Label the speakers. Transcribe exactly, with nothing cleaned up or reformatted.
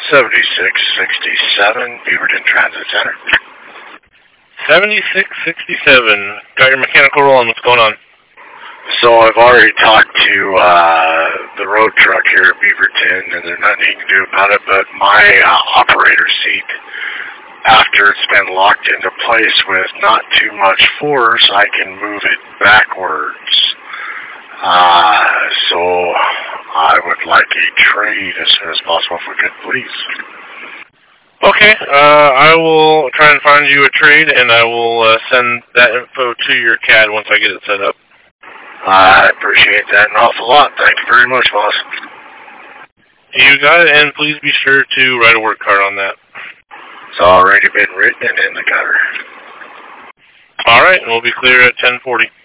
Speaker 1: seventy-six sixty-seven, Beaverton Transit Center.
Speaker 2: seventy-six sixty-seven. Got your mechanical rolling. What's going on?
Speaker 1: So I've already talked to uh, the road truck here at Beaverton, and there's nothing he can do about it, but my uh, operator seat, after it's been locked into place with not too much force, I can move it backwards. Uh, so I would like a trade as soon as possible if we could, please.
Speaker 2: Okay, uh, I will try and find you a trade, and I will uh, send that info to your C A D once I get it set up.
Speaker 1: I appreciate that an awful lot. Thank you very much, boss.
Speaker 2: You got it, and please be sure to write a work card on that.
Speaker 1: It's already been written and in the gutter.
Speaker 2: All right, and we'll be clear at ten forty.